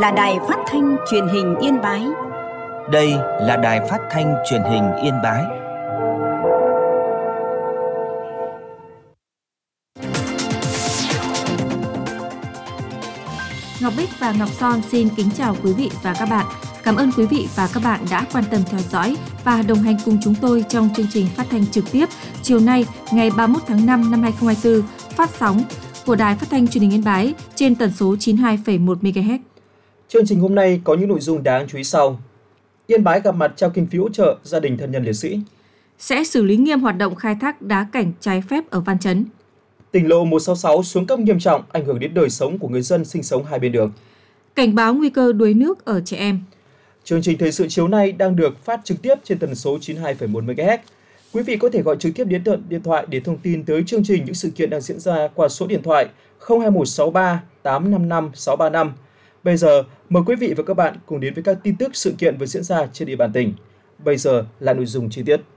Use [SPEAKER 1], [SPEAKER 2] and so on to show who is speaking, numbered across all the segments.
[SPEAKER 1] là Đài Phát thanh Truyền hình Yên Bái.
[SPEAKER 2] Đây là Đài Phát thanh Truyền hình Yên Bái.
[SPEAKER 3] Ngọc Bích và Ngọc Son xin kính chào quý vị và các bạn. Cảm ơn quý vị và các bạn đã quan tâm theo dõi và đồng hành cùng chúng tôi trong chương trình phát thanh trực tiếp chiều nay ngày 31 tháng 5 năm 2024 phát sóng của Đài Phát thanh Truyền hình Yên Bái trên tần số 92,1 MHz.
[SPEAKER 4] Chương trình hôm nay có những nội dung đáng chú ý sau. Yên Bái gặp mặt trao kinh phí hỗ trợ gia đình thân nhân liệt sĩ.
[SPEAKER 3] Sẽ xử lý nghiêm hoạt động khai thác đá cảnh trái phép ở Văn Chấn.
[SPEAKER 4] Tỉnh lộ 166 xuống cấp nghiêm trọng, ảnh hưởng đến đời sống của người dân sinh sống hai bên đường.
[SPEAKER 3] Cảnh báo nguy cơ đuối nước ở trẻ em.
[SPEAKER 4] Chương trình thời sự chiều nay đang được phát trực tiếp trên tần số 92,1 MHz. Quý vị có thể gọi trực tiếp đến điện thoại để thông tin tới chương trình những sự kiện đang diễn ra qua số điện thoại 02163 855 635. Bây giờ, mời quý vị và các bạn cùng đến với các tin tức sự kiện vừa diễn ra trên địa bàn tỉnh. Bây giờ là nội dung chi tiết.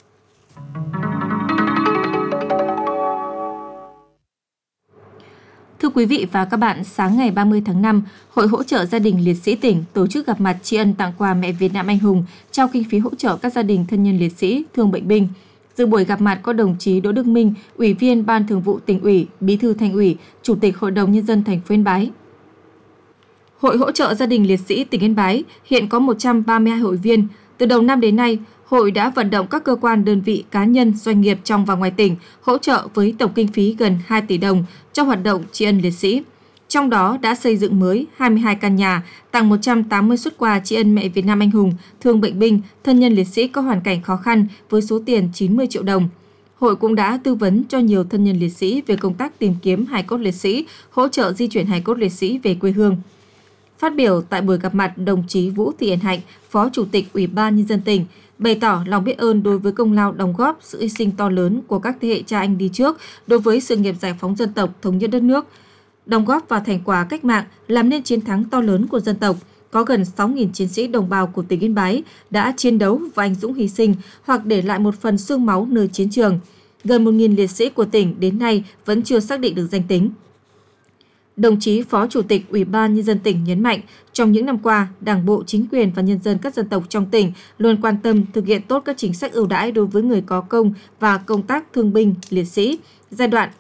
[SPEAKER 3] Thưa quý vị và các bạn, sáng ngày 30 tháng 5, Hội hỗ trợ gia đình liệt sĩ tỉnh tổ chức gặp mặt tri ân tặng quà mẹ Việt Nam anh hùng, trao kinh phí hỗ trợ các gia đình thân nhân liệt sĩ, thương bệnh binh. Dự buổi gặp mặt có đồng chí Đỗ Đức Minh, Ủy viên Ban Thường vụ Tỉnh ủy, Bí thư Thành ủy, Chủ tịch Hội đồng Nhân dân thành phố Yên Bái. Hội hỗ trợ gia đình liệt sĩ tỉnh Yên Bái hiện có 132 hội viên. Từ đầu năm đến nay, Hội đã vận động các cơ quan, đơn vị, cá nhân, doanh nghiệp trong và ngoài tỉnh hỗ trợ với tổng kinh phí gần 2 tỷ đồng cho hoạt động tri ân liệt sĩ. Trong đó đã xây dựng mới 22 căn nhà, tặng 180 suất quà tri ân mẹ Việt Nam anh hùng, thương bệnh binh, thân nhân liệt sĩ có hoàn cảnh khó khăn với số tiền 90 triệu đồng. Hội cũng đã tư vấn cho nhiều thân nhân liệt sĩ về công tác tìm kiếm hài cốt liệt sĩ, hỗ trợ di chuyển hài cốt liệt sĩ về quê hương. Phát biểu tại buổi gặp mặt, đồng chí Vũ Thị Yên Hạnh, Phó Chủ tịch Ủy ban Nhân dân tỉnh, bày tỏ lòng biết ơn đối với công lao đóng góp, sự hy sinh to lớn của các thế hệ cha anh đi trước đối với sự nghiệp giải phóng dân tộc, thống nhất đất nước. Đóng góp vào thành quả cách mạng, làm nên chiến thắng to lớn của dân tộc, có gần 6.000 chiến sĩ đồng bào của tỉnh Yên Bái đã chiến đấu và anh dũng hy sinh hoặc để lại một phần xương máu nơi chiến trường. Gần 1.000 liệt sĩ của tỉnh đến nay vẫn chưa xác định được danh tính. Đồng chí Phó Chủ tịch Ủy ban Nhân dân tỉnh nhấn mạnh, trong những năm qua, Đảng bộ, chính quyền và nhân dân các dân tộc trong tỉnh luôn quan tâm thực hiện tốt các chính sách ưu đãi đối với người có công và công tác thương binh, liệt sĩ. Giai đoạn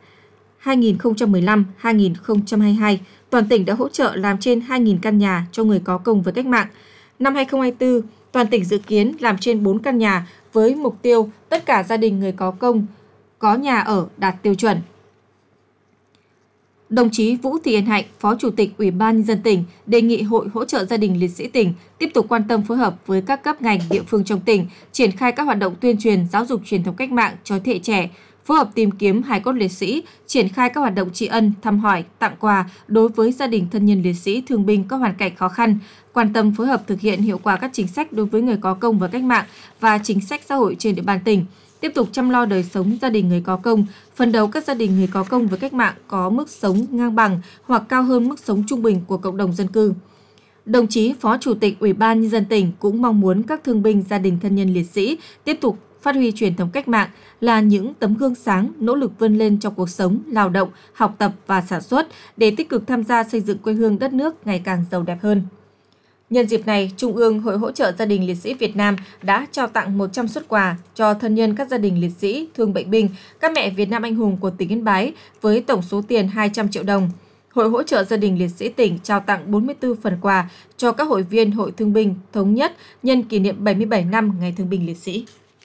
[SPEAKER 3] 2015-2022, toàn tỉnh đã hỗ trợ làm trên 2.000 căn nhà cho người có công với cách mạng. Năm 2024, toàn tỉnh dự kiến làm trên 4 căn nhà với mục tiêu tất cả gia đình người có công có nhà ở đạt tiêu chuẩn. Đồng chí Vũ Thị Yên Hạnh, Phó Chủ tịch Ủy ban Nhân dân tỉnh đề nghị Hội hỗ trợ gia đình liệt sĩ tỉnh tiếp tục quan tâm phối hợp với các cấp ngành địa phương trong tỉnh, triển khai các hoạt động tuyên truyền giáo dục truyền thống cách mạng cho thế hệ trẻ, phối hợp tìm kiếm hài cốt liệt sĩ, triển khai các hoạt động tri ân, thăm hỏi, tặng quà đối với gia đình thân nhân liệt sĩ, thương binh có hoàn cảnh khó khăn, quan tâm phối hợp thực hiện hiệu quả các chính sách đối với người có công với cách mạng và chính sách xã hội trên địa bàn tỉnh. Tiếp tục chăm lo đời sống gia đình người có công, phấn đấu các gia đình người có công với cách mạng có mức sống ngang bằng hoặc cao hơn mức sống trung bình của cộng đồng dân cư. Đồng chí Phó Chủ tịch Ủy ban Nhân dân tỉnh cũng mong muốn các thương binh, gia đình thân nhân liệt sĩ tiếp tục phát huy truyền thống cách mạng là những tấm gương sáng, nỗ lực vươn lên trong cuộc sống, lao động, học tập và sản xuất để tích cực tham gia xây dựng quê hương đất nước ngày càng giàu đẹp hơn. Nhân dịp này, Trung ương Hội hỗ trợ gia đình liệt sĩ Việt Nam đã trao tặng 100 suất quà cho thân nhân các gia đình liệt sĩ, thương bệnh binh, các mẹ Việt Nam anh hùng của tỉnh Yên Bái với tổng số tiền 200 triệu đồng. Hội hỗ trợ gia đình liệt sĩ tỉnh trao tặng 44 phần quà cho các hội viên Hội Thương binh Thống nhất nhân kỷ niệm 77 năm Ngày Thương binh Liệt sĩ.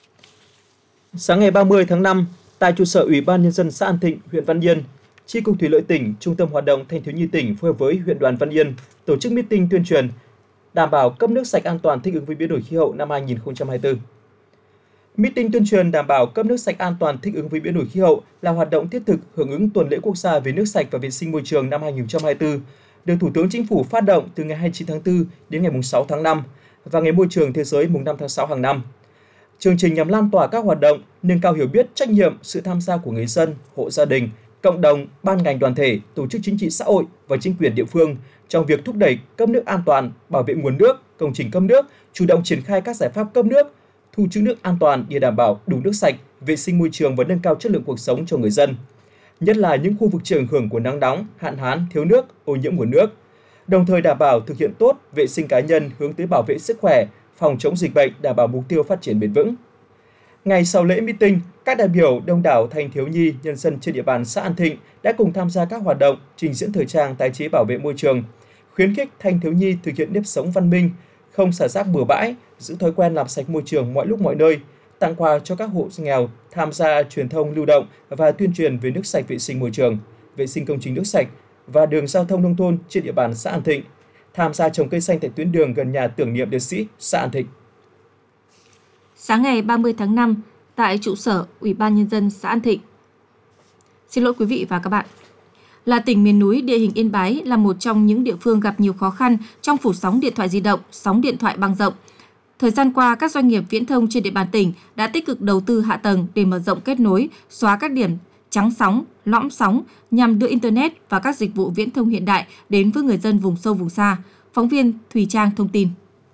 [SPEAKER 4] Sáng ngày 30 tháng 5, tại trụ sở Ủy ban Nhân dân xã An Thịnh, huyện Văn Yên, Chi cục Thủy lợi tỉnh, Trung tâm Hoạt động Thanh thiếu nhi tỉnh phối hợp với huyện đoàn Văn Yên tổ chức meeting tuyên truyền đảm bảo cấp nước sạch an toàn thích ứng với biến đổi khí hậu năm 2024. Meeting tuyên truyền đảm bảo cấp nước sạch an toàn thích ứng với biến đổi khí hậu là hoạt động thiết thực hưởng ứng tuần lễ quốc gia về nước sạch và vệ sinh môi trường năm 2024, được Thủ tướng Chính phủ phát động từ ngày 29 tháng 4 đến ngày 6 tháng 5 và Ngày Môi trường Thế giới mùng 5 tháng 6 hàng năm. Chương trình nhằm lan tỏa các hoạt động, nâng cao hiểu biết, trách nhiệm, sự tham gia của người dân, hộ gia đình, cộng đồng, ban ngành đoàn thể, tổ chức chính trị xã hội và chính quyền địa phương trong việc thúc đẩy cấp nước an toàn, bảo vệ nguồn nước, công trình cấp nước, chủ động triển khai các giải pháp cấp nước, thu trữ nước an toàn để đảm bảo đủ nước sạch, vệ sinh môi trường và nâng cao chất lượng cuộc sống cho người dân. Nhất là những khu vực chịu ảnh hưởng của nắng nóng, hạn hán, thiếu nước, ô nhiễm nguồn nước. đồng thời đảm bảo thực hiện tốt vệ sinh cá nhân hướng tới bảo vệ sức khỏe, phòng chống dịch bệnh, đảm bảo mục tiêu phát triển bền vững. Ngày sau lễ meeting, các đại biểu đông đảo thanh thiếu nhi, nhân dân trên địa bàn xã An Thịnh đã cùng tham gia các hoạt động trình diễn thời trang tái chế bảo vệ môi trường, khuyến khích thanh thiếu nhi thực hiện nếp sống văn minh, không xả rác bừa bãi, giữ thói quen làm sạch môi trường mọi lúc mọi nơi, tặng quà cho các hộ nghèo, tham gia truyền thông lưu động và tuyên truyền về nước sạch vệ sinh môi trường, vệ sinh công trình nước sạch và đường giao thông nông thôn trên địa bàn xã An Thịnh, tham gia trồng cây xanh tại tuyến đường gần nhà tưởng niệm liệt sĩ xã An Thịnh.
[SPEAKER 3] Sáng ngày 30 tháng 5, tại trụ sở Ủy ban Nhân dân xã An Thịnh. Xin lỗi quý vị và các bạn. Là tỉnh miền núi, địa hình Yên Bái là một trong những địa phương gặp nhiều khó khăn trong phủ sóng điện thoại di động, sóng điện thoại băng rộng. Thời gian qua, các doanh nghiệp viễn thông trên địa bàn tỉnh đã tích cực đầu tư hạ tầng để mở rộng kết nối, xóa các điểm trắng sóng, lõm sóng nhằm đưa Internet và các dịch vụ viễn thông hiện đại đến với người dân vùng sâu vùng xa. Phóng viên Thùy Trang thông tin.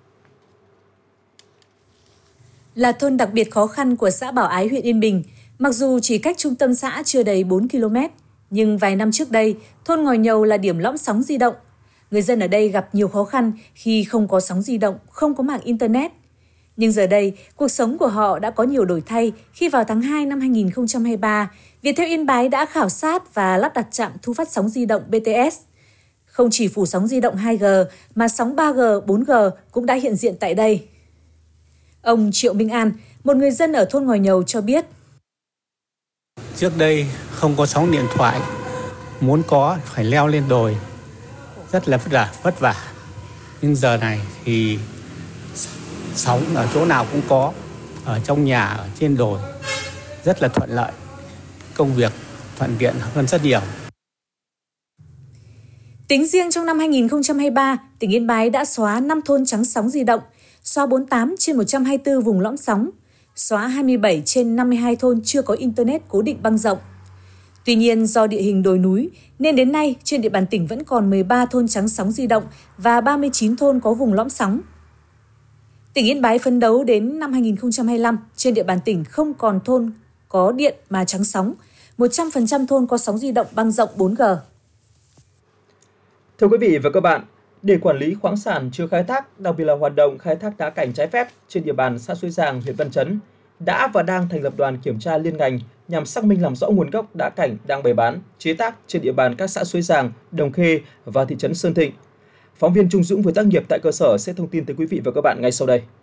[SPEAKER 5] Là thôn đặc biệt khó khăn của xã Bảo Ái, huyện Yên Bình, mặc dù chỉ cách trung tâm xã chưa đầy 4 km, nhưng vài năm trước đây, thôn Ngòi Nhầu là điểm lõm sóng di động. Người dân ở đây gặp nhiều khó khăn khi không có sóng di động, không có mạng Internet. Nhưng giờ đây, cuộc sống của họ đã có nhiều đổi thay khi vào tháng 2 năm 2023, Viettel Yên Bái đã khảo sát và lắp đặt trạm thu phát sóng di động BTS. Không chỉ phủ sóng di động 2G, mà sóng 3G, 4G cũng đã hiện diện tại đây. Ông Triệu Minh An, một người dân ở thôn Ngòi Nhầu cho biết.
[SPEAKER 6] Trước đây không có sóng điện thoại, muốn có phải leo lên đồi, rất là vất vả. Nhưng giờ này thì sóng ở chỗ nào cũng có, ở trong nhà, ở trên đồi, rất là thuận lợi. Công việc thuận tiện hơn rất nhiều.
[SPEAKER 5] Tính riêng trong năm 2023, tỉnh Yên Bái đã xóa 5 thôn trắng sóng di động, xóa 48 trên 124 vùng lõm sóng, xóa 27 trên 52 thôn chưa có Internet cố định băng rộng. Tuy nhiên, do địa hình đồi núi, nên đến nay trên địa bàn tỉnh vẫn còn 13 thôn trắng sóng di động và 39 thôn có vùng lõm sóng. Tỉnh Yên Bái phấn đấu đến năm 2025, trên địa bàn tỉnh không còn thôn có điện mà trắng sóng, 100% thôn có sóng di động băng rộng 4G.
[SPEAKER 4] Thưa quý vị và các bạn, để quản lý khoáng sản chưa khai thác, đặc biệt là hoạt động khai thác đá cảnh trái phép trên địa bàn xã Suối Giàng, huyện Văn Chấn, đã và đang thành lập đoàn kiểm tra liên ngành nhằm xác minh làm rõ nguồn gốc đá cảnh đang bày bán, chế tác trên địa bàn các xã Suối Giàng, Đồng Khê và thị trấn Sơn Thịnh. Phóng viên Trung Dũng với tác nghiệp tại cơ sở sẽ thông tin tới quý vị và các bạn ngay sau đây.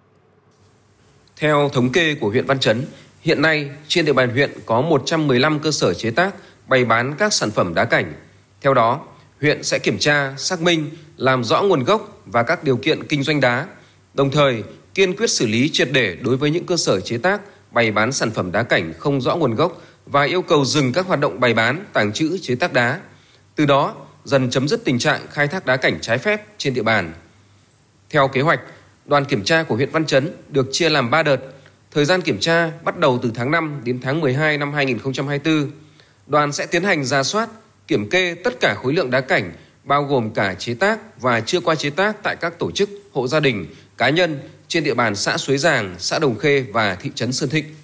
[SPEAKER 7] Theo thống kê của huyện Văn Chấn, hiện nay trên địa bàn huyện có 115 cơ sở chế tác, bày bán các sản phẩm đá cảnh. Theo đó, huyện sẽ kiểm tra, xác minh, làm rõ nguồn gốc và các điều kiện kinh doanh đá, đồng thời kiên quyết xử lý triệt để đối với những cơ sở chế tác, bày bán sản phẩm đá cảnh không rõ nguồn gốc và yêu cầu dừng các hoạt động bày bán, tàng trữ, chế tác đá. Từ đó, dần chấm dứt tình trạng khai thác đá cảnh trái phép trên địa bàn. Theo kế hoạch, đoàn kiểm tra của huyện Văn Chấn được chia làm 3 đợt. Thời gian kiểm tra bắt đầu từ tháng 5 đến tháng 12 năm 2024. Đoàn sẽ tiến hành rà soát, kiểm kê tất cả khối lượng đá cảnh, bao gồm cả chế tác và chưa qua chế tác tại các tổ chức, hộ gia đình, cá nhân trên địa bàn xã Suối Giàng, xã Đồng Khê và thị trấn Sơn Thịnh.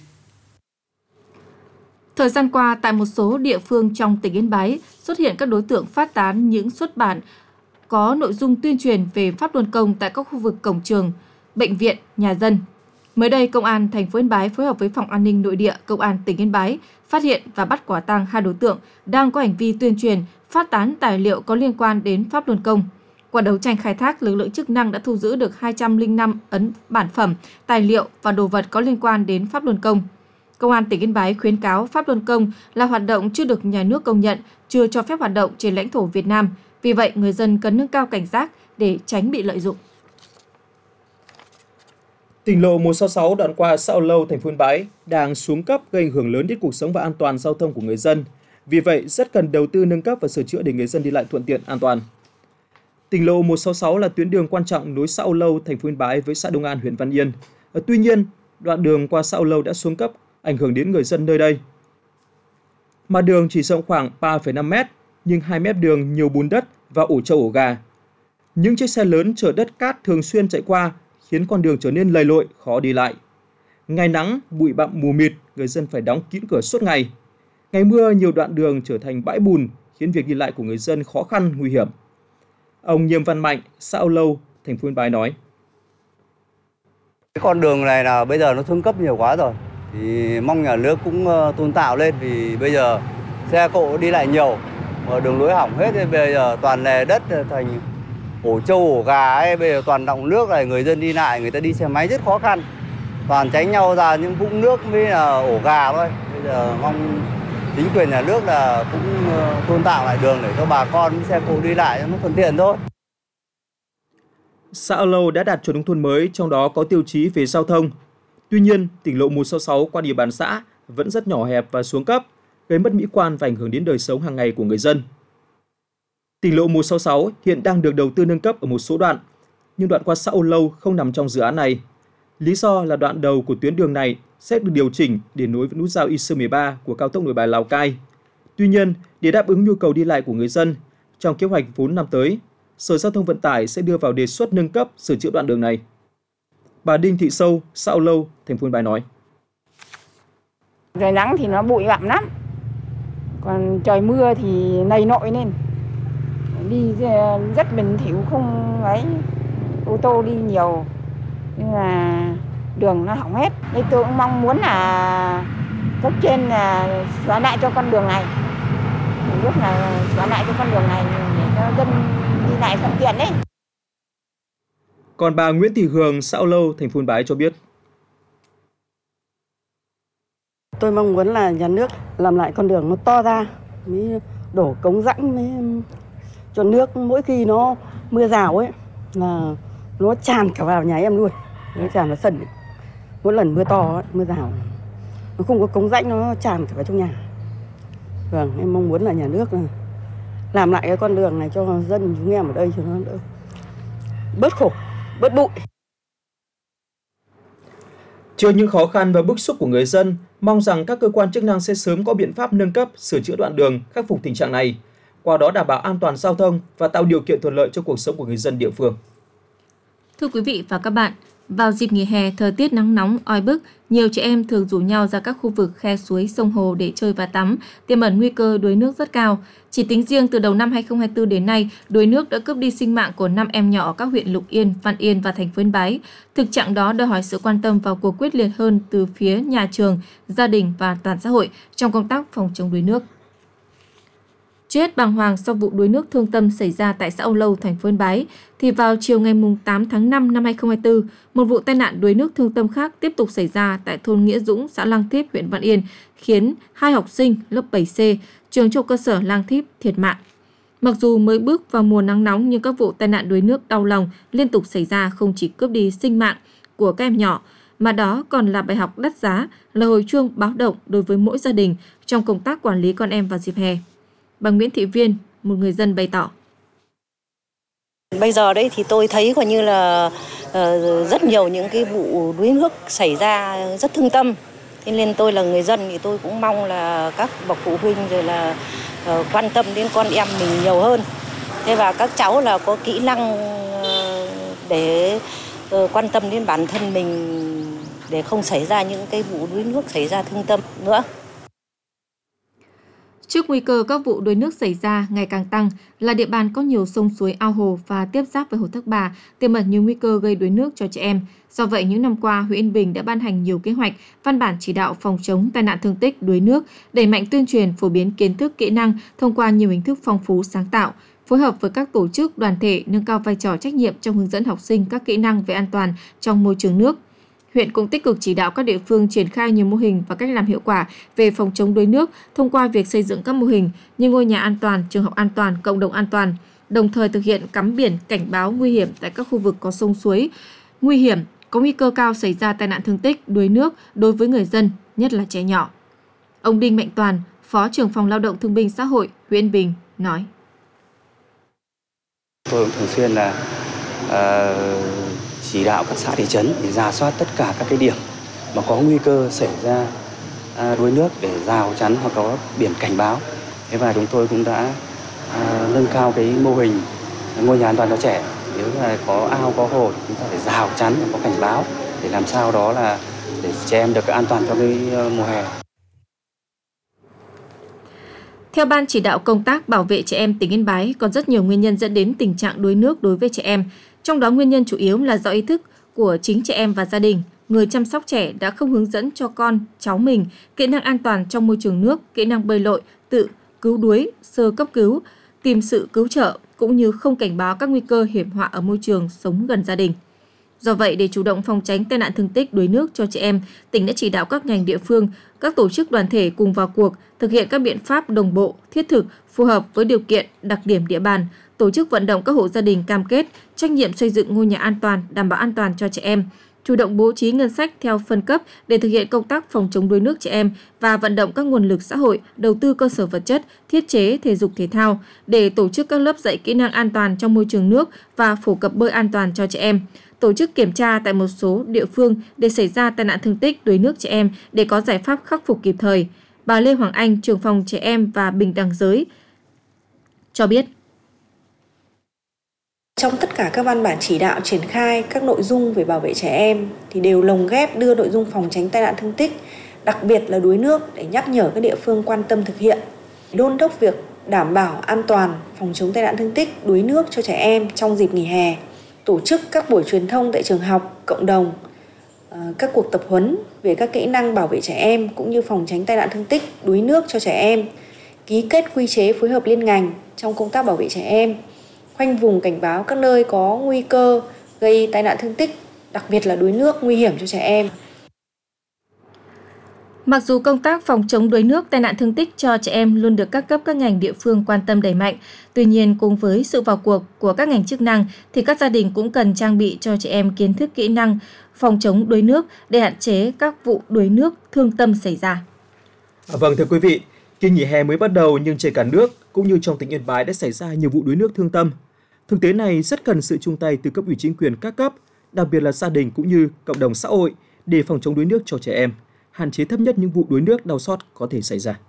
[SPEAKER 3] Thời gian qua, tại một số địa phương trong tỉnh Yên Bái xuất hiện các đối tượng phát tán những xuất bản có nội dung tuyên truyền về pháp luân công tại các khu vực cổng trường, bệnh viện, nhà dân. Mới đây, Công an thành phố Yên Bái phối hợp với Phòng An ninh Nội địa Công an tỉnh Yên Bái phát hiện và bắt quả tang 2 đối tượng đang có hành vi tuyên truyền, phát tán tài liệu có liên quan đến pháp luân công. Qua đấu tranh khai thác, lực lượng chức năng đã thu giữ được 205 ấn bản phẩm, tài liệu và đồ vật có liên quan đến pháp luân công. Công an tỉnh Yên Bái khuyến cáo pháp luân công là hoạt động chưa được nhà nước công nhận, chưa cho phép hoạt động trên lãnh thổ Việt Nam. Vì vậy, người dân cần nâng cao cảnh giác để tránh bị lợi dụng.
[SPEAKER 4] Tỉnh lộ 166 đoạn qua xã Âu Lâu, thành phố Yên Bái đang xuống cấp gây ảnh hưởng lớn đến cuộc sống và an toàn giao thông của người dân. Vì vậy, rất cần đầu tư nâng cấp và sửa chữa để người dân đi lại thuận tiện, an toàn. Tỉnh lộ 166 là tuyến đường quan trọng nối xã Âu Lâu, thành phố Yên Bái với xã Đông An, huyện Văn Yên. Tuy nhiên, đoạn đường qua xã Âu Lâu đã xuống cấp, ảnh hưởng đến người dân nơi đây. Mặt đường chỉ rộng khoảng 3,5 mét, nhưng 2 mét đường nhiều bùn đất và ổ trâu ổ gà. Những chiếc xe lớn chở đất cát thường xuyên chạy qua, khiến con đường trở nên lầy lội, khó đi lại. Ngày nắng, bụi bặm mù mịt, người dân phải đóng kín cửa suốt ngày. Ngày mưa, nhiều đoạn đường trở thành bãi bùn, khiến việc đi lại của người dân khó khăn, nguy hiểm. Ông Nghiêm Văn Mạnh, xã Âu Lâu, thành phố Yên Bái nói:
[SPEAKER 8] Cái con đường này là bây giờ nó xuống cấp nhiều quá rồi, thì mong nhà nước cũng tôn tạo lên, vì bây giờ xe cộ đi lại nhiều mà đường lối hỏng hết, thì bây giờ toàn nền đất thành ổ trâu ổ gà ấy, bây giờ toàn đọng nước này, người dân đi lại, người ta đi xe máy rất khó khăn, toàn tránh nhau ra những vũng nước mới là ổ gà thôi. Bây giờ mong chính quyền nhà nước là cũng tôn tạo lại đường để cho bà con xe cộ đi lại cho nó thuận tiện thôi.
[SPEAKER 4] Xã Âu Lâu đã đạt chuẩn nông thôn mới, trong đó có tiêu chí về giao thông. Tuy nhiên, tỉnh lộ 166 qua địa bàn xã vẫn rất nhỏ hẹp và xuống cấp, gây mất mỹ quan và ảnh hưởng đến đời sống hàng ngày của người dân. Tỉnh lộ 166 hiện đang được đầu tư nâng cấp ở một số đoạn, nhưng đoạn qua xã Âu Lâu không nằm trong dự án này. Lý do là đoạn đầu của tuyến đường này sẽ được điều chỉnh để nối với nút giao IC13 của cao tốc Nội Bài Lào Cai. Tuy nhiên, để đáp ứng nhu cầu đi lại của người dân, trong kế hoạch vốn năm tới, Sở Giao thông Vận tải sẽ đưa vào đề xuất nâng cấp sửa chữa đoạn đường này. Bà Đinh Thị Sâu, xã Âu Lâu, thành phố Yên Bái nói:
[SPEAKER 9] Trời nắng thì nó bụi bặm lắm, còn trời mưa thì nầy nội lên, đi rất bẩn thỉu, không ấy, ô tô đi nhiều nên là đường nó hỏng hết. Nên tôi cũng mong muốn là cấp trên là xóa lại cho con đường này, lúc là xóa lại cho con đường này để cho dân đi lại thuận tiện đấy.
[SPEAKER 4] Còn bà Nguyễn Thị Hường, xã Âu Lâu, thành phố Yên Bái cho biết:
[SPEAKER 10] Tôi mong muốn là nhà nước làm lại con đường nó to ra, mới đổ cống rãnh, mới cho nước mỗi khi nó mưa rào ấy là nó tràn cả vào nhà em luôn, nó tràn vào sân ấy. Mỗi lần mưa to ấy, mưa rào nó không có cống rãnh, nó tràn cả vào trong nhà. Vâng, em mong muốn là nhà nước là làm lại cái con đường này cho dân chúng em ở đây cho nó đỡ bớt khổ, bớt bụi.
[SPEAKER 4] Trước những khó khăn và bức xúc của người dân, mong rằng các cơ quan chức năng sẽ sớm có biện pháp nâng cấp, sửa chữa đoạn đường, khắc phục tình trạng này, qua đó đảm bảo an toàn giao thông và tạo điều kiện thuận lợi cho cuộc sống của người dân địa phương.
[SPEAKER 3] Thưa quý vị và các bạn, vào dịp nghỉ hè, thời tiết nắng nóng, oi bức, nhiều trẻ em thường rủ nhau ra các khu vực khe suối, sông hồ để chơi và tắm, tiềm ẩn nguy cơ đuối nước rất cao. Chỉ tính riêng từ đầu năm 2024 đến nay, đuối nước đã cướp đi sinh mạng của 5 em nhỏ ở các huyện Lục Yên, Văn Yên và thành phố Yên Bái. Thực trạng đó đòi hỏi sự quan tâm vào cuộc quyết liệt hơn từ phía nhà trường, gia đình và toàn xã hội trong công tác phòng chống đuối nước. Chết bàng hoàng sau vụ đuối nước thương tâm xảy ra tại xã Âu Lâu, thành phố Yên Bái, thì vào chiều ngày 8 tháng 5 năm 2024, một vụ tai nạn đuối nước thương tâm khác tiếp tục xảy ra tại thôn Nghĩa Dũng, xã Lang Thíp, huyện Văn Yên, khiến 2 học sinh lớp 7C, trường trung học cơ sở Lang Thíp thiệt mạng. Mặc dù mới bước vào mùa nắng nóng nhưng các vụ tai nạn đuối nước đau lòng liên tục xảy ra không chỉ cướp đi sinh mạng của các em nhỏ, mà đó còn là bài học đắt giá, là hồi chuông báo động đối với mỗi gia đình trong công tác quản lý con em vào dịp hè. Bà Nguyễn Thị Viên, một người dân bày tỏ:
[SPEAKER 11] Bây giờ đấy thì tôi thấy coi như là rất nhiều những cái vụ đuối nước xảy ra rất thương tâm. Thế nên tôi là người dân thì tôi cũng mong là các bậc phụ huynh rồi là quan tâm đến con em mình nhiều hơn. Thế và các cháu là có kỹ năng để quan tâm đến bản thân mình để không xảy ra những cái vụ đuối nước xảy ra thương tâm nữa.
[SPEAKER 3] Trước nguy cơ các vụ đuối nước xảy ra ngày càng tăng, là địa bàn có nhiều sông suối, ao hồ và tiếp giáp với Hồ Thác Bà, tiềm ẩn nhiều nguy cơ gây đuối nước cho trẻ em. Do vậy, những năm qua, huyện Yên Bình đã ban hành nhiều kế hoạch, văn bản chỉ đạo phòng chống tai nạn thương tích, đuối nước, đẩy mạnh tuyên truyền, phổ biến kiến thức, kỹ năng thông qua nhiều hình thức phong phú, sáng tạo, phối hợp với các tổ chức, đoàn thể nâng cao vai trò trách nhiệm trong hướng dẫn học sinh các kỹ năng về an toàn trong môi trường nước. Huyện cũng tích cực chỉ đạo các địa phương triển khai nhiều mô hình và cách làm hiệu quả về phòng chống đuối nước thông qua việc xây dựng các mô hình như ngôi nhà an toàn, trường học an toàn, cộng đồng an toàn, đồng thời thực hiện cắm biển cảnh báo nguy hiểm tại các khu vực có sông suối nguy hiểm, có nguy cơ cao xảy ra tai nạn thương tích, đuối nước đối với người dân, nhất là trẻ nhỏ. Ông Đinh Mạnh Toàn, Phó trưởng phòng Lao động Thương binh Xã hội huyện Yên Bình nói:
[SPEAKER 8] Tôi cũng thường xuyên là chỉ đạo các xã thị trấn để rà soát tất cả các cái điểm mà có nguy cơ xảy ra đuối nước để rào chắn hoặc có biển cảnh báo. Thế và chúng tôi cũng đã nâng cao cái mô hình ngôi nhà an toàn cho trẻ. Nếu là có ao có hồ thì chúng ta phải rào chắn và có cảnh báo để làm sao đó là để trẻ em được an toàn cho cái mùa hè.
[SPEAKER 3] Theo Ban chỉ đạo công tác bảo vệ trẻ em tỉnh Yên Bái, còn rất nhiều nguyên nhân dẫn đến tình trạng đuối nước đối với trẻ em. Trong đó nguyên nhân chủ yếu là do ý thức của chính trẻ em và gia đình. Người chăm sóc trẻ đã không hướng dẫn cho con, cháu mình kỹ năng an toàn trong môi trường nước, kỹ năng bơi lội, tự cứu đuối, sơ cấp cứu, tìm sự cứu trợ, cũng như không cảnh báo các nguy cơ hiểm họa ở môi trường sống gần gia đình. Do vậy, để chủ động phòng tránh tai nạn thương tích đuối nước cho trẻ em, tỉnh đã chỉ đạo các ngành địa phương, các tổ chức đoàn thể cùng vào cuộc, thực hiện các biện pháp đồng bộ, thiết thực, phù hợp với điều kiện, đặc điểm địa bàn, tổ chức vận động các hộ gia đình cam kết, trách nhiệm xây dựng ngôi nhà an toàn, đảm bảo an toàn cho trẻ em, chủ động bố trí ngân sách theo phân cấp để thực hiện công tác phòng chống đuối nước trẻ em và vận động các nguồn lực xã hội, đầu tư cơ sở vật chất, thiết chế thể dục thể thao để tổ chức các lớp dạy kỹ năng an toàn trong môi trường nước và phổ cập bơi an toàn cho trẻ em. Tổ chức kiểm tra tại một số địa phương để xảy ra tai nạn thương tích đuối nước trẻ em để có giải pháp khắc phục kịp thời. Bà Lê Hoàng Anh, trưởng phòng trẻ em và bình đẳng giới, cho biết.
[SPEAKER 12] Trong tất cả các văn bản chỉ đạo triển khai các nội dung về bảo vệ trẻ em thì đều lồng ghép đưa nội dung phòng tránh tai nạn thương tích, đặc biệt là đuối nước để nhắc nhở các địa phương quan tâm thực hiện, đôn đốc việc đảm bảo an toàn phòng chống tai nạn thương tích đuối nước cho trẻ em trong dịp nghỉ hè, tổ chức các buổi truyền thông tại trường học, cộng đồng, các cuộc tập huấn về các kỹ năng bảo vệ trẻ em cũng như phòng tránh tai nạn thương tích đuối nước cho trẻ em, ký kết quy chế phối hợp liên ngành trong công tác bảo vệ trẻ em, khoanh vùng cảnh báo các nơi có nguy cơ gây tai nạn thương tích, đặc biệt là đuối nước nguy hiểm cho trẻ em.
[SPEAKER 3] Mặc dù công tác phòng chống đuối nước, tai nạn thương tích cho trẻ em luôn được các cấp các ngành địa phương quan tâm đẩy mạnh, tuy nhiên cùng với sự vào cuộc của các ngành chức năng thì các gia đình cũng cần trang bị cho trẻ em kiến thức kỹ năng phòng chống đuối nước để hạn chế các vụ đuối nước thương tâm xảy ra.
[SPEAKER 4] Vâng, thưa quý vị, kỳ nghỉ hè mới bắt đầu nhưng trên cả nước cũng như trong tỉnh Yên Bái đã xảy ra nhiều vụ đuối nước thương tâm. Thực tế này rất cần sự chung tay từ cấp ủy chính quyền các cấp, đặc biệt là gia đình cũng như cộng đồng xã hội để phòng chống đuối nước cho trẻ em, hạn chế thấp nhất những vụ đuối nước đau xót có thể xảy ra.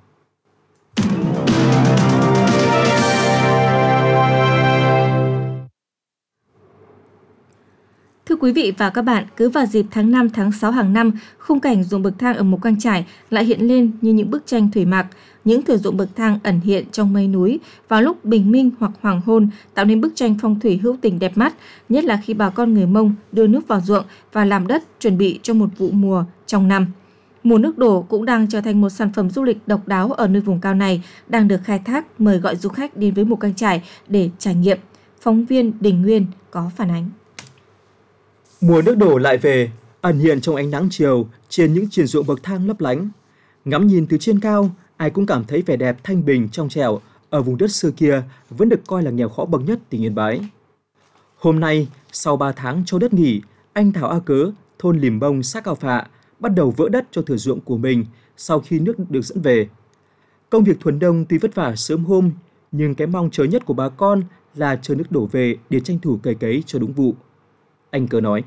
[SPEAKER 3] Thưa quý vị và các bạn, cứ vào dịp tháng 5, tháng 6 hàng năm, khung cảnh ruộng bậc thang ở Mù Cang Chải lại hiện lên như những bức tranh thủy mặc. Những thửa ruộng bậc thang ẩn hiện trong mây núi vào lúc bình minh hoặc hoàng hôn tạo nên bức tranh phong thủy hữu tình đẹp mắt, nhất là khi bà con người Mông đưa nước vào ruộng và làm đất chuẩn bị cho một vụ mùa trong năm. Mùa nước đổ cũng đang trở thành một sản phẩm du lịch độc đáo ở nơi vùng cao này, đang được khai thác mời gọi du khách đến với Mù Cang Chải để trải nghiệm. Phóng viên Đình Nguyên có phản ánh.
[SPEAKER 4] Mùa nước đổ lại về, ẩn hiện trong ánh nắng chiều trên những triền ruộng bậc thang lấp lánh. Ngắm nhìn từ trên cao, ai cũng cảm thấy vẻ đẹp thanh bình trong trẻo ở vùng đất xưa kia vẫn được coi là nghèo khó bậc nhất tỉnh Yên Bái. Hôm nay, sau 3 tháng cho đất nghỉ, anh Thảo A Cớ, thôn Lìm Bông, xã Cao Phạ, bắt đầu vỡ đất cho thửa ruộng của mình sau khi nước được dẫn về. Công việc thuần nông tuy vất vả sớm hôm, nhưng cái mong chờ nhất của bà con là chờ nước đổ về để tranh thủ cày cấy cho đúng vụ. Anh Cớ nói.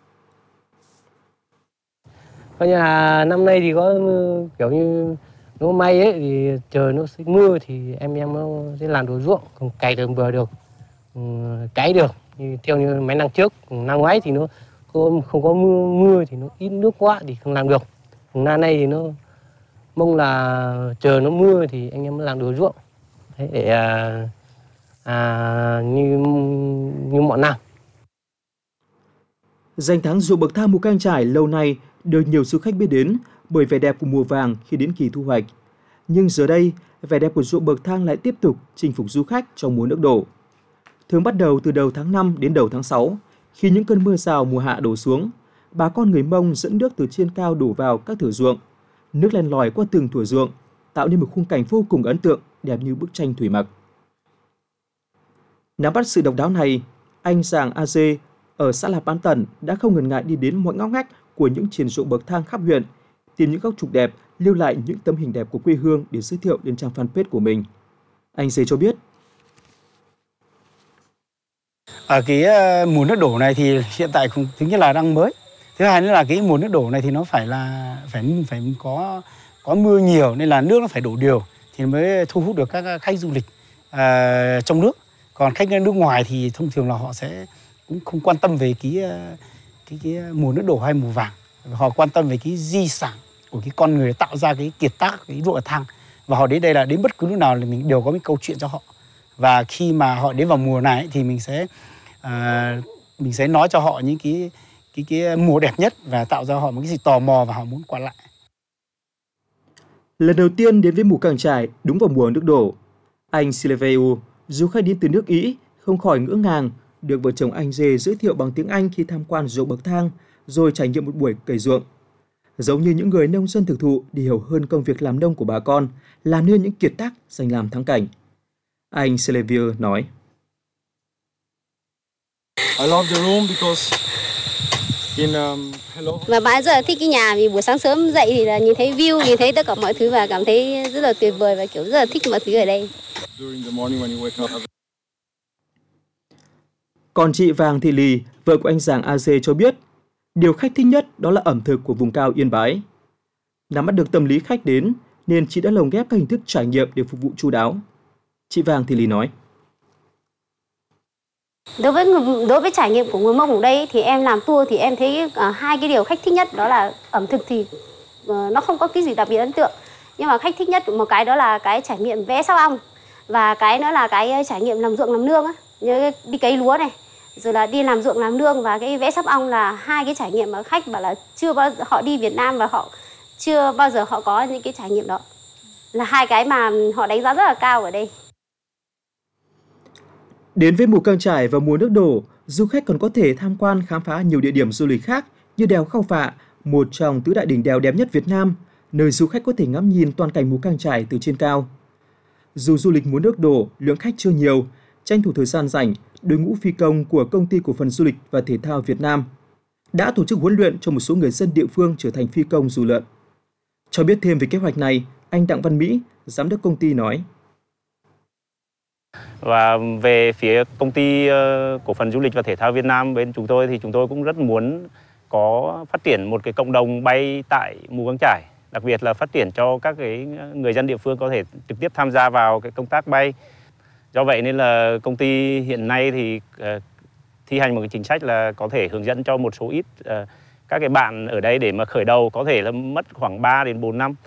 [SPEAKER 13] Coi như là năm nay thì có kiểu như nó may ấy thì trời nó sẽ mưa thì em nó sẽ làm đồ ruộng, còn cày được vừa được, cấy được theo như mấy năm trước. Năm ngoái thì nó không có mưa thì nó ít nước quá thì không làm được. Năm nay thì nó mong là chờ nó mưa thì anh em mới làm đồ ruộng. Thế để như mọi năm.
[SPEAKER 4] Danh thắng ruộng bậc thang Mù Cang Chải lâu nay được nhiều du khách biết đến bởi vẻ đẹp của mùa vàng khi đến kỳ thu hoạch. Nhưng giờ đây, vẻ đẹp của ruộng bậc thang lại tiếp tục chinh phục du khách trong mùa nước đổ. Thường bắt đầu từ đầu tháng 5 đến đầu tháng 6, khi những cơn mưa rào mùa hạ đổ xuống, bà con người Mông dẫn nước từ trên cao đổ vào các thửa ruộng. Nước len lỏi qua từng thửa ruộng, tạo nên một khung cảnh vô cùng ấn tượng, đẹp như bức tranh thủy mặc. Nắm bắt sự độc đáo này, anh Giàng A Dê ở xã Lạp Bán Tần đã không ngần ngại đi đến mọi ngóc ngách của những triền ruộng bậc thang khắp huyện, tìm những góc chụp đẹp, lưu lại những tấm hình đẹp của quê hương để giới thiệu lên trang fanpage của mình. Anh Dê cho biết.
[SPEAKER 14] Ở cái mùa nước đổ này thì hiện tại thứ nhất là đang mới. Thứ hai nữa là cái mùa nước đổ này thì nó phải có mưa nhiều nên là nước nó phải đổ đều thì mới thu hút được các khách du lịch trong nước. Còn khách nước ngoài thì thông thường là họ sẽ cũng không quan tâm về cái mùa nước đổ hay mùa vàng. Họ quan tâm về cái di sản của cái con người tạo ra cái kiệt tác cái ruộng bậc thang và họ đến đây là đến bất cứ lúc nào thì mình đều có một câu chuyện cho họ. Và khi mà họ đến vào mùa này thì mình sẽ nói cho họ những cái mùa đẹp nhất và tạo ra họ một cái sự tò mò và họ muốn quay lại.
[SPEAKER 4] Lần đầu tiên đến với Mù Cang Chải đúng vào mùa nước đổ, anh Silveu, du khách đến từ nước Ý, không khỏi ngỡ ngàng được vợ chồng anh Dê giới thiệu bằng tiếng Anh khi tham quan ruộng bậc thang rồi trải nghiệm một buổi cày ruộng. Giống như những người nông dân thực thụ để hiểu hơn công việc làm nông của bà con, làm nên những kiệt tác danh làm thắng cảnh. Anh Silveu nói:
[SPEAKER 15] I love the room because
[SPEAKER 16] Và mãi rất là thích cái nhà vì buổi sáng sớm dậy thì là nhìn thấy view, nhìn thấy tất cả mọi thứ và cảm thấy rất là tuyệt vời và kiểu rất là thích mọi thứ ở đây.
[SPEAKER 4] Còn chị Vàng Thị Lì, vợ của anh Giàng A Dê cho biết, điều khách thích nhất đó là ẩm thực của vùng cao Yên Bái. Nắm bắt được tâm lý khách đến nên chị đã lồng ghép các hình thức trải nghiệm để phục vụ chu đáo. Chị Vàng Thị Lì nói:
[SPEAKER 16] Đối với trải nghiệm của người Mông ở đây thì em làm tour thì em thấy hai cái điều khách thích nhất đó là ẩm thực thì nó không có cái gì đặc biệt ấn tượng, nhưng mà khách thích nhất một cái đó là cái trải nghiệm vẽ sáp ong và cái nữa là cái trải nghiệm làm ruộng làm nương á, như đi cấy lúa này rồi là đi làm ruộng làm nương và cái vẽ sáp ong là hai cái trải nghiệm mà khách bảo là chưa bao giờ họ đi Việt Nam và họ chưa bao giờ họ có những cái trải nghiệm đó, là hai cái mà họ đánh giá rất là cao ở đây.
[SPEAKER 4] Đến với Mù Cang Chải vào mùa nước đổ, du khách còn có thể tham quan khám phá nhiều địa điểm du lịch khác như đèo Khao Phạ, một trong tứ đại đỉnh đèo đẹp nhất Việt Nam, nơi du khách có thể ngắm nhìn toàn cảnh Mù Cang Chải từ trên cao. Dù du lịch mùa nước đổ, lượng khách chưa nhiều, tranh thủ thời gian rảnh, đội ngũ phi công của Công ty Cổ phần Du lịch và Thể thao Việt Nam đã tổ chức huấn luyện cho một số người dân địa phương trở thành phi công dù lượn. Cho biết thêm về kế hoạch này, anh Đặng Văn Mỹ, giám đốc công ty nói:
[SPEAKER 17] Và về phía Công ty Cổ phần Du lịch và Thể thao Việt Nam bên chúng tôi thì chúng tôi cũng rất muốn có phát triển một cái cộng đồng bay tại Mù Cang Chải, đặc biệt là phát triển cho các cái người dân địa phương có thể trực tiếp tham gia vào cái công tác bay. Do vậy nên là công ty hiện nay thì thi hành một cái chính sách là có thể hướng dẫn cho một số ít các cái bạn ở đây để mà khởi đầu, có thể là mất khoảng 3 đến 4 năm.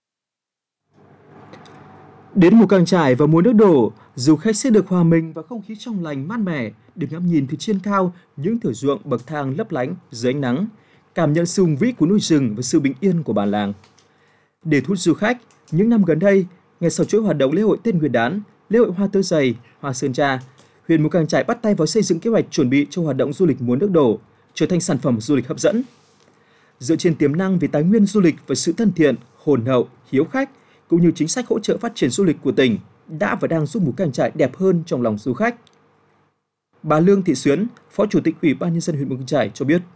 [SPEAKER 4] Đến Mù Cang Chải vào mùa nước đổ, du khách sẽ được hòa mình vào không khí trong lành mát mẻ, được ngắm nhìn từ trên cao những thửa ruộng bậc thang lấp lánh dưới ánh nắng, cảm nhận sự hùng vĩ của núi rừng và sự bình yên của bản làng. Để thu hút du khách, những năm gần đây, ngay sau chuỗi hoạt động lễ hội Tết Nguyên đán, lễ hội Hoa Tơ Dày, Hoa Sơn Tra, huyện Mù Cang Chải bắt tay vào xây dựng kế hoạch chuẩn bị cho hoạt động du lịch mùa nước đổ trở thành sản phẩm du lịch hấp dẫn. Dựa trên tiềm năng về tài nguyên du lịch và sự thân thiện, hồn hậu, hiếu khách, cũng như chính sách hỗ trợ phát triển du lịch của tỉnh đã và đang giúp Mù Cang Chải đẹp hơn trong lòng du khách. Bà Lương Thị Xuyến, Phó Chủ tịch Ủy ban Nhân dân huyện Mù Cang Chải cho biết: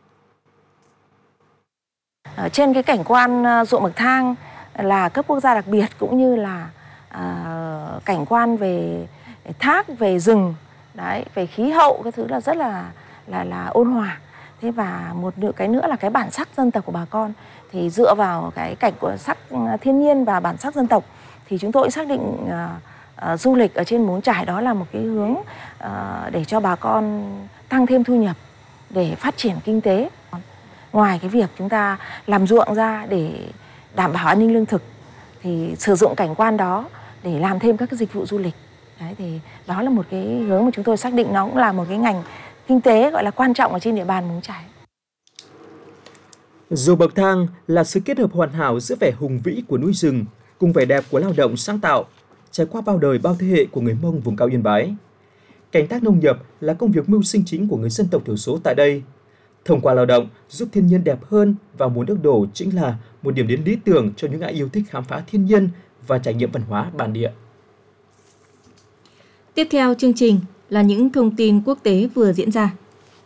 [SPEAKER 18] Trên cái cảnh quan ruộng bậc thang là cấp quốc gia đặc biệt, cũng như là cảnh quan về thác, về rừng, đấy, về khí hậu, cái thứ là rất là ôn hòa. Thế và một cái nữa là cái bản sắc dân tộc của bà con, thì dựa vào cái cảnh của sắc thiên nhiên và bản sắc dân tộc thì chúng tôi xác định du lịch ở trên Mù Cang Chải đó là một cái hướng để cho bà con tăng thêm thu nhập để phát triển kinh tế. Ngoài cái việc chúng ta làm ruộng ra để đảm bảo an ninh lương thực thì sử dụng cảnh quan đó để làm thêm các cái dịch vụ du lịch. Đấy, thì đó là một cái hướng mà chúng tôi xác định nó cũng là một cái ngành kinh tế gọi là quan trọng ở trên địa bàn Mù Cang Chải.
[SPEAKER 4] Ruộng bậc thang là sự kết hợp hoàn hảo giữa vẻ hùng vĩ của núi rừng cùng vẻ đẹp của lao động sáng tạo, trải qua bao đời bao thế hệ của người Mông vùng cao Yên Bái. Canh tác nông nghiệp là công việc mưu sinh chính của người dân tộc thiểu số tại đây. Thông qua lao động giúp thiên nhiên đẹp hơn vào mùa nước đổ chính là một điểm đến lý tưởng cho những ai yêu thích khám phá thiên nhiên và trải nghiệm văn hóa bản địa.
[SPEAKER 3] Tiếp theo chương trình là những thông tin quốc tế vừa diễn ra.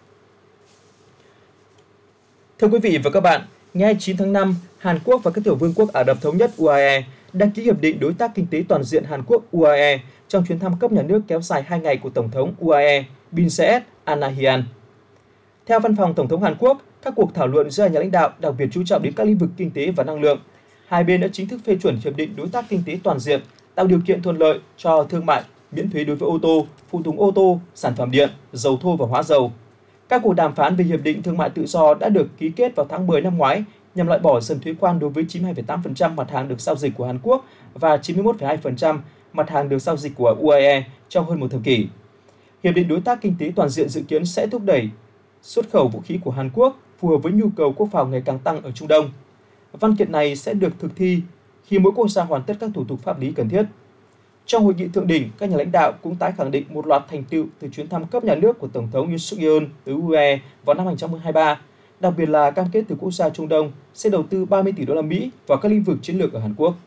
[SPEAKER 4] Thưa quý vị và các bạn, ngày 9 tháng 5, Hàn Quốc và các tiểu vương quốc Ả Rập Thống Nhất UAE đăng ký hiệp định đối tác kinh tế toàn diện Hàn Quốc UAE trong chuyến thăm cấp nhà nước kéo dài 2 ngày của Tổng thống UAE Bin Saeed Al-Nahyan. Theo Văn phòng Tổng thống Hàn Quốc, các cuộc thảo luận giữa nhà lãnh đạo đặc biệt chú trọng đến các lĩnh vực kinh tế và năng lượng. Hai bên đã chính thức phê chuẩn hiệp định đối tác kinh tế toàn diện, tạo điều kiện thuận lợi cho thương mại, miễn thuế đối với ô tô, phụ tùng ô tô, sản phẩm điện, dầu thô và hóa dầu. Các cuộc đàm phán về hiệp định thương mại tự do đã được ký kết vào tháng 10 năm ngoái nhằm loại bỏ dần thuế quan đối với 92,8% mặt hàng được giao dịch của Hàn Quốc và 91,2% mặt hàng được giao dịch của UAE trong hơn một thập kỷ. Hiệp định Đối tác Kinh tế Toàn diện dự kiến sẽ thúc đẩy xuất khẩu vũ khí của Hàn Quốc phù hợp với nhu cầu quốc phòng ngày càng tăng ở Trung Đông. Văn kiện này sẽ được thực thi khi mỗi quốc gia hoàn tất các thủ tục pháp lý cần thiết. Trong hội nghị thượng đỉnh, các nhà lãnh đạo cũng tái khẳng định một loạt thành tựu từ chuyến thăm cấp nhà nước của Tổng thống Yoon suk yeol tới UAE vào năm 2023, đặc biệt là cam kết từ quốc gia Trung Đông sẽ đầu tư 30 tỷ đô la Mỹ vào các lĩnh vực chiến lược ở Hàn Quốc.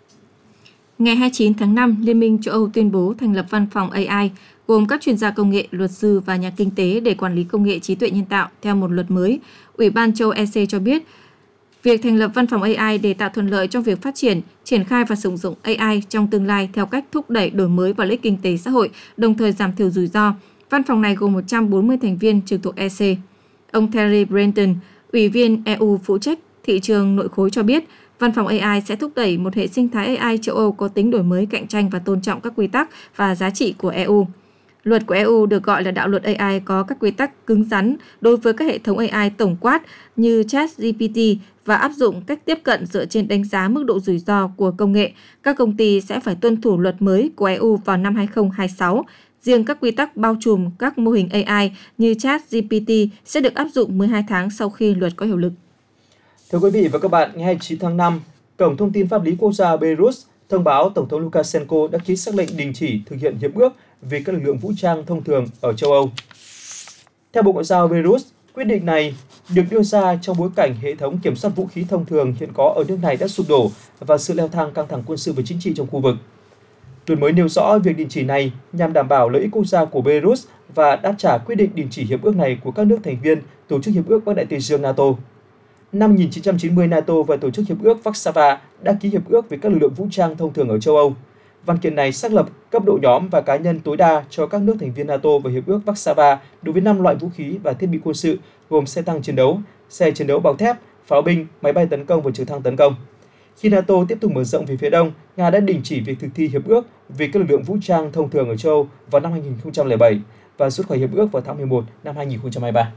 [SPEAKER 3] Ngày 29 tháng 5, Liên minh châu Âu tuyên bố thành lập văn phòng AI gồm các chuyên gia công nghệ, luật sư và nhà kinh tế để quản lý công nghệ trí tuệ nhân tạo theo một luật mới. Ủy ban châu EC cho biết, việc thành lập văn phòng AI để tạo thuận lợi trong việc phát triển, triển khai và sử dụng AI trong tương lai theo cách thúc đẩy đổi mới và lợi ích kinh tế xã hội, đồng thời giảm thiểu rủi ro. Văn phòng này gồm 140 thành viên trực thuộc EC. Ông Thierry Breton, Ủy viên EU phụ trách thị trường nội khối cho biết, văn phòng AI sẽ thúc đẩy một hệ sinh thái AI châu Âu có tính đổi mới, cạnh tranh và tôn trọng các quy tắc và giá trị của EU. Luật của EU được gọi là đạo luật AI có các quy tắc cứng rắn đối với các hệ thống AI tổng quát như ChatGPT và áp dụng cách tiếp cận dựa trên đánh giá mức độ rủi ro của công nghệ. Các công ty sẽ phải tuân thủ luật mới của EU vào năm 2026. Riêng các quy tắc bao trùm các mô hình AI như ChatGPT sẽ được áp dụng 12 tháng sau khi luật có hiệu lực.
[SPEAKER 4] Thưa quý vị và các bạn, ngày 29 tháng 5, Cổng Thông tin Pháp lý Quốc gia Belarus thông báo Tổng thống Lukashenko đã ký sắc lệnh đình chỉ thực hiện hiệp ước về các lực lượng vũ trang thông thường ở châu Âu. Theo Bộ Ngoại giao Belarus, quyết định này được đưa ra trong bối cảnh hệ thống kiểm soát vũ khí thông thường hiện có ở nước này đã sụp đổ và sự leo thang căng thẳng quân sự và chính trị trong khu vực. Luật mới nêu rõ việc đình chỉ này nhằm đảm bảo lợi ích quốc gia của Belarus và đáp trả quyết định đình chỉ hiệp ước này của các nước thành viên Tổ chức Hiệp ước Bắc Đại Tây Dương NATO. Năm 1990, NATO và Tổ chức Hiệp ước Warsaw đã ký hiệp ước về các lực lượng vũ trang thông thường ở châu Âu. Văn kiện này xác lập cấp độ nhóm và cá nhân tối đa cho các nước thành viên NATO và Hiệp ước Warsaw đối với 5 loại vũ khí và thiết bị quân sự gồm xe tăng chiến đấu, xe chiến đấu bằng thép, pháo binh, máy bay tấn công và trực thăng tấn công. Khi NATO tiếp tục mở rộng về phía đông, Nga đã đình chỉ việc thực thi hiệp ước về các lực lượng vũ trang thông thường ở châu Âu vào năm 2007 và rút khỏi hiệp ước vào tháng 11 năm 2023.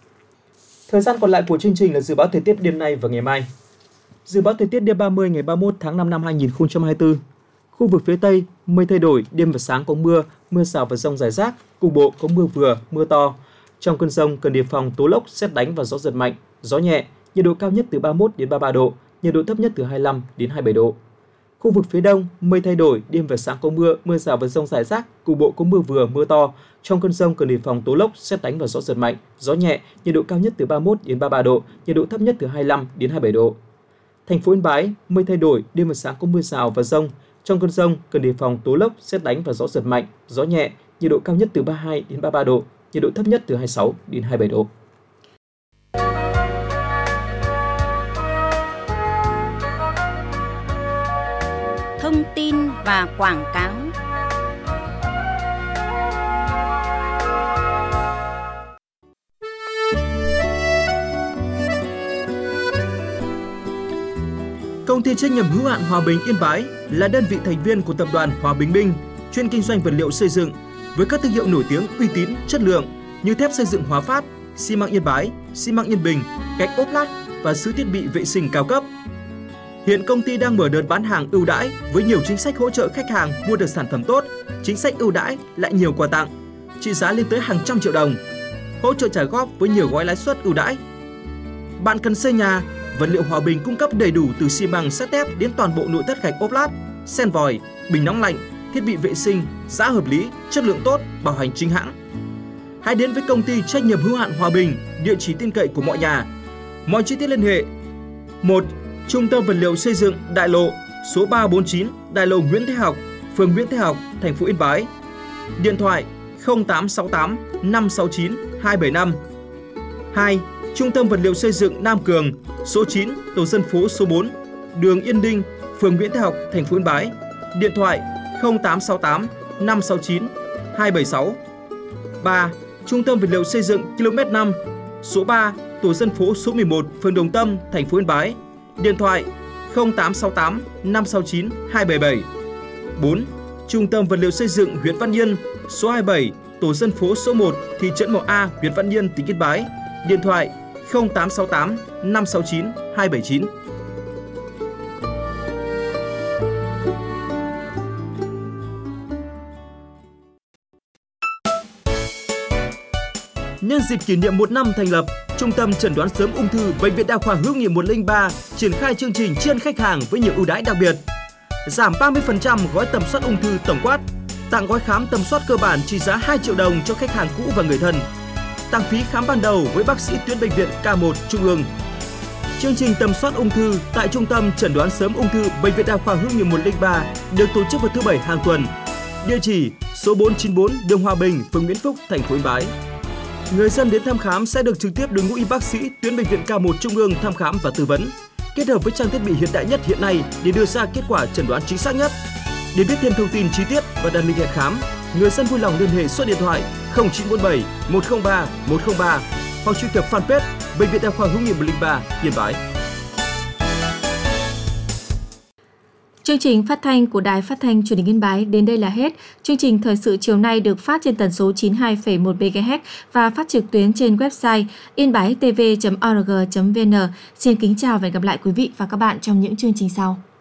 [SPEAKER 4] Thời gian còn lại của chương trình là dự báo thời tiết đêm nay và ngày mai. Dự báo thời tiết đêm 30 ngày 31 tháng 5 năm 2024. Khu vực phía Tây, mây thay đổi, đêm và sáng có mưa, mưa rào và dông rải rác, cục bộ có mưa vừa, mưa to. Trong cơn dông cần đề phòng tố lốc, sét đánh và gió giật mạnh, gió nhẹ, nhiệt độ cao nhất từ 31 đến 33 độ, nhiệt độ thấp nhất từ 25 đến 27 độ. Khu vực phía Đông, mây thay đổi, đêm và sáng có mưa, mưa rào và dông rải rác, cục bộ có mưa vừa, mưa to. Trong cơn dông cần đề phòng tố lốc, sét đánh và gió giật mạnh, gió nhẹ, nhiệt độ cao nhất từ 31 đến 33 độ, nhiệt độ thấp nhất từ 25 đến 27 độ. Thành phố Yên Bái, mây thay đổi, đêm và sáng có mưa rào và dông. Trong cơn dông cần đề phòng tố lốc, sét đánh và gió giật mạnh, gió nhẹ, nhiệt độ cao nhất từ 32 đến 33 độ, nhiệt độ thấp nhất từ 26 đến 27 độ.
[SPEAKER 1] Thông tin và quảng cáo.
[SPEAKER 4] Công ty trách nhiệm hữu hạn Hòa Bình Yên Bái là đơn vị thành viên của tập đoàn Hòa Bình Minh, chuyên kinh doanh vật liệu xây dựng với các thương hiệu nổi tiếng, uy tín, chất lượng như thép xây dựng Hòa Phát, xi măng Yên Bái, xi măng Yên Bình, gạch ốp lát và sứ thiết bị vệ sinh cao cấp. Hiện công ty đang mở đợt bán hàng ưu đãi với nhiều chính sách hỗ trợ khách hàng mua được sản phẩm tốt, chính sách ưu đãi lại nhiều quà tặng, trị giá lên tới hàng trăm triệu đồng, hỗ trợ trả góp với nhiều gói lãi suất ưu đãi. Bạn cần xây nhà, vật liệu Hòa Bình cung cấp đầy đủ từ xi măng, sắt thép đến toàn bộ nội thất gạch ốp lát, sen vòi, bình nóng lạnh, thiết bị vệ sinh, giá hợp lý, chất lượng tốt, bảo hành chính hãng. Hãy đến với công ty trách nhiệm hữu hạn Hòa Bình, địa chỉ tin cậy của mọi nhà. Mọi chi tiết liên hệ: 1. Trung tâm vật liệu xây dựng Đại lộ số 349, Đại lộ Nguyễn Thế Học, phường Nguyễn Thế Học, thành phố Yên Bái. Điện thoại 0868 569 275. 2. Trung tâm vật liệu xây dựng Nam Cường, số 9, tổ dân phố số 4, đường Yên Đinh, phường Nguyễn Thế Học, thành phố Yên Bái. Điện thoại 0868 569 276. 3. Trung tâm vật liệu xây dựng km 5, số 3, tổ dân phố số 11, phường Đồng Tâm, thành phố Yên Bái. Điện thoại 0868 569 277. 4. Trung tâm vật liệu xây dựng huyện Văn Yên, số 27, tổ dân phố số 1, thị trấn Mậu A, huyện Văn Yên, tỉnh Yên Bái. Điện thoại 0868 569 279. Nhân dịp kỷ niệm 1 năm thành lập, Trung tâm chẩn đoán sớm ung thư Bệnh viện Đa khoa Hữu nghị 103 triển khai chương trình tri ân khách hàng với nhiều ưu đãi đặc biệt. Giảm 30% gói tầm soát ung thư tổng quát, tặng gói khám tầm soát cơ bản trị giá 2 triệu đồng cho khách hàng cũ và người thân, tặng phí khám ban đầu với bác sĩ tuyến bệnh viện K1 Trung ương. Chương trình tầm soát ung thư tại Trung tâm chẩn đoán sớm ung thư Bệnh viện Đa khoa Hữu nghị 103 được tổ chức vào thứ Bảy hàng tuần. Địa chỉ số 494 đường Hòa Bình, phường Nguyễn Phúc, thành phố Yên Bái. Người dân đến thăm khám sẽ được trực tiếp đội ngũ y bác sĩ tuyến bệnh viện K1 Trung ương thăm khám và tư vấn, kết hợp với trang thiết bị hiện đại nhất hiện nay để đưa ra kết quả chẩn đoán chính xác nhất. Để biết thêm thông tin chi tiết và đặt lịch hẹn khám, người dân vui lòng liên hệ số điện thoại 0947 103 103 hoặc truy cập fanpage Bệnh viện Đa khoa Hữu nghị 103 Yên Bái.
[SPEAKER 3] Chương trình phát thanh của Đài Phát thanh Truyền hình Yên Bái đến đây là hết. Chương trình thời sự chiều nay được phát trên tần số 92,1 MHz và phát trực tuyến trên website inbaitv.org.vn. Xin kính chào và hẹn gặp lại quý vị và các bạn trong những chương trình sau.